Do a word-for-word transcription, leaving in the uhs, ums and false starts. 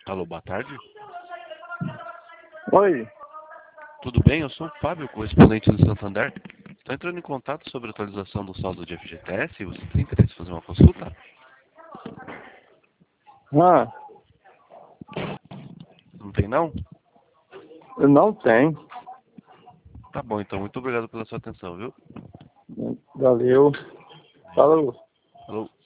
Alô, boa tarde. Oi, Tudo bem? Eu sou o Fábio, correspondente do Santander. Estou entrando em contato sobre a atualização do saldo de F G T S. Você tem interesse em fazer uma consulta? ah, Não tem, não? eu não tenho. Tá bom, então. Muito obrigado pela sua atenção, viu? Valeu. Falou. Falou.